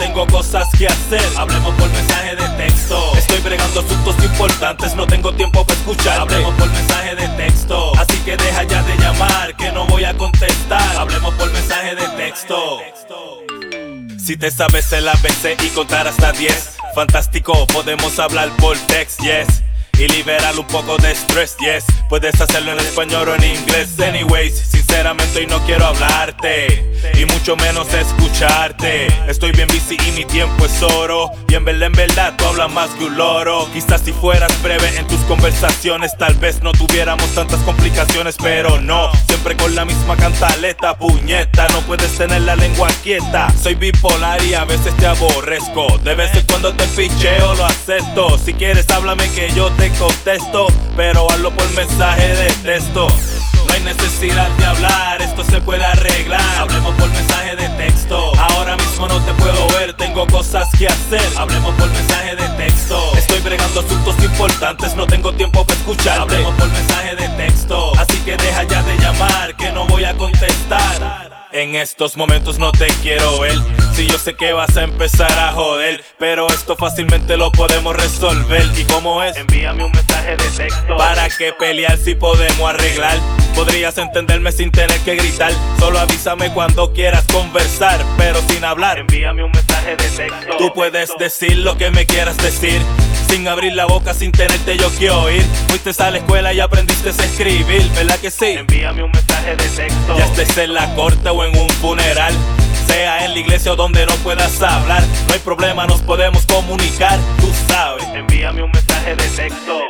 tengo cosas que hacer. Hablemos por mensaje de texto. Estoy bregando asuntos importantes, no tengo tiempo para escuchar. Hablemos por mensaje de texto. Así que deja ya de llamar, que no voy a contestar. Hablemos por mensaje de texto. Si te sabes el ABC y contar hasta 10, fantástico, podemos hablar por text, yes. Y liberar un poco de estrés, yes. Puedes hacerlo en español o en inglés. Anyways, sinceramente hoy no quiero hablarte y mucho menos escucharte. Estoy bien busy y mi tiempo es oro. Y en verdad tú hablas más que un loro. Quizás si fueras breve en tus conversaciones, tal vez no tuviéramos tantas complicaciones. Pero no, siempre con la misma cantaleta, puñeta. No puedes tener la lengua quieta. Soy bipolar y a veces te aborrezco. De vez en cuando te picheo, lo acepto. Si quieres háblame que yo te contesto, pero hazlo por mensaje de texto. No hay necesidad de hablar, esto se puede arreglar. Hablemos por mensaje de texto. Ahora mismo no te puedo ver, tengo cosas que hacer. Hablemos por mensaje de texto. Estoy bregando asuntos importantes, no tengo tiempo para escuchar. Hablemos por mensaje de texto. Así que deja ya de llamar, que no voy a contestar. En estos momentos no te quiero ver. Si yo sé que vas a empezar a joder, pero esto fácilmente lo podemos resolver. ¿Y cómo es? Envíame un mensaje de texto. ¿Para qué pelear si podemos arreglar? Podrías entenderme sin tener que gritar. Solo avísame cuando quieras conversar, pero sin hablar. Envíame un mensaje de texto. Tú puedes decir lo que me quieras decir, sin abrir la boca, sin tenerte yo que oír. Fuiste a la escuela y aprendiste a escribir, ¿verdad que sí? Envíame un mensaje de texto. Ya estés en la corte o en un funeral, sea en la iglesia o donde no puedas hablar, no hay problema, nos podemos comunicar, tú sabes. Envíame un mensaje de texto.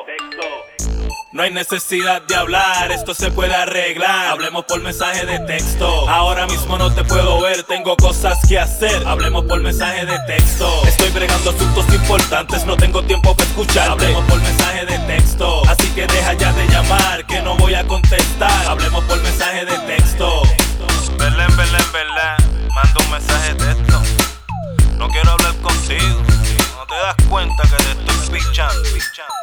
No hay necesidad de hablar, esto se puede arreglar. Hablemos por mensaje de texto. Ahora mismo no te puedo ver, tengo cosas que hacer. Hablemos por mensaje de texto. Estoy bregando asuntos importantes, no tengo tiempo para escuchar. Hablemos por mensaje de texto. Así que deja ya de llamar, que no voy a contestar. Hablemos por mensaje de texto. Belén, manda un mensaje de texto. No quiero hablar contigo, no te das cuenta que te estoy pichando.